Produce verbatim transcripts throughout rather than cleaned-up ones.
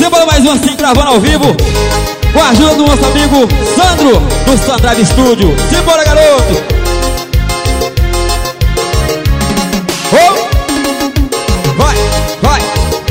Simbora mais um assim, gravando ao vivo, com a ajuda do nosso amigo Sandro, do Sandrive Studio. Simbora, garoto! Oh! Vai, vai!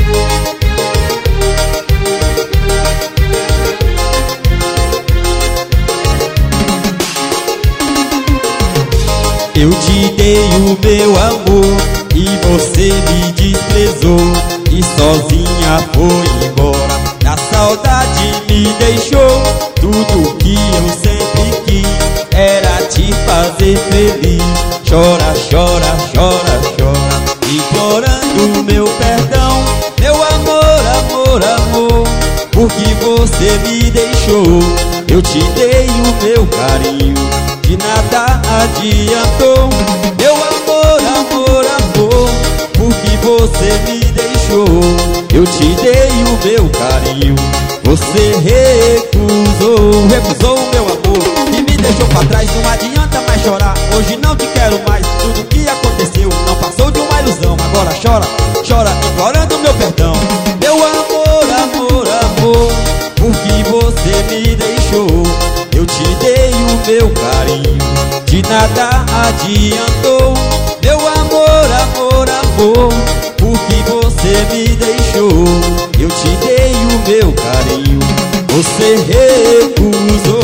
Eu te dei o meu amor e você me desprezou, e sozinha foi embora, na saudade me deixou. Tudo que eu sempre quis era te fazer feliz. Chora, chora, chora, chora, implorando meu perdão. Meu amor, amor, amor, porque você me deixou. Eu te dei o meu carinho, de nada adiantou. Meu amor, amor, amor, porque você me deixou. Eu te dei o meu carinho, você recusou. Recusou o meu amor e me deixou pra trás. Não adianta mais chorar, hoje não te quero mais. Tudo que aconteceu não passou de uma ilusão. Agora chora, chora, implorando meu perdão. Meu amor, amor, amor, porque você me deixou. Eu te dei o meu carinho, de nada adiantou. Meu amor, amor, amor, porque você me deixou. Eu te dei o meu carinho, você recusou.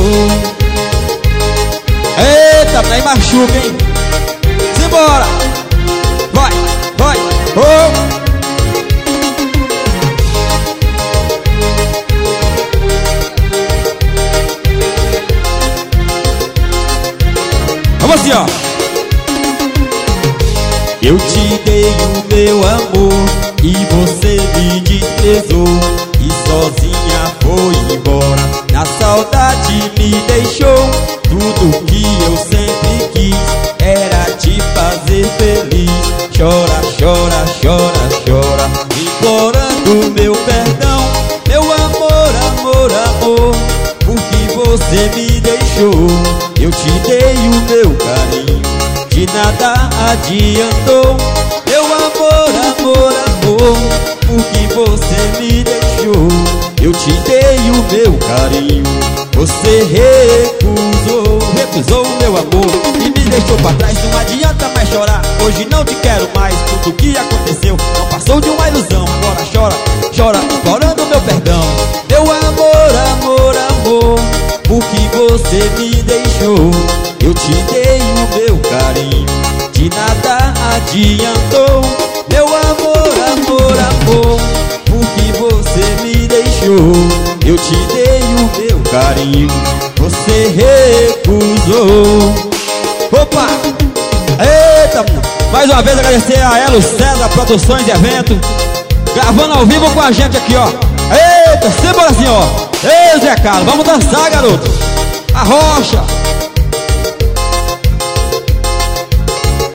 Eita, daí machuca, hein? Simbora! Vai, vai, oh! Vamos assim, ó. Eu te dei o meu amor e você me desprezou, e sozinha foi embora, na saudade me deixou. Tudo que eu sempre quis era te fazer feliz. Chora, chora, chora, chora, implorando meu perdão. Meu amor, amor, amor, porque você me deixou. Eu te dei o meu carinho, de nada adiantou. Meu amor, amor, amor, porque você me deixou. Eu te dei o meu carinho, você recusou. Recusou o meu amor e me deixou pra trás. Não adianta mais chorar, hoje não te quero mais. Tudo que aconteceu não passou de uma ilusão. Agora chora, chora, implorando meu perdão. Meu amor, amor, amor, porque você me deixou. Eu te dei o meu carinho, de nada adiantou. Meu amor, amor, amor, porque você me deixou. Eu te dei o meu carinho, você recusou. Opa! Eita! Mais uma vez agradecer a Elo César Produções e Evento, gravando ao vivo com a gente aqui, ó. Eita! Simbora assim, ó. Ei, Zé Carlos, vamos dançar, garoto. A rocha.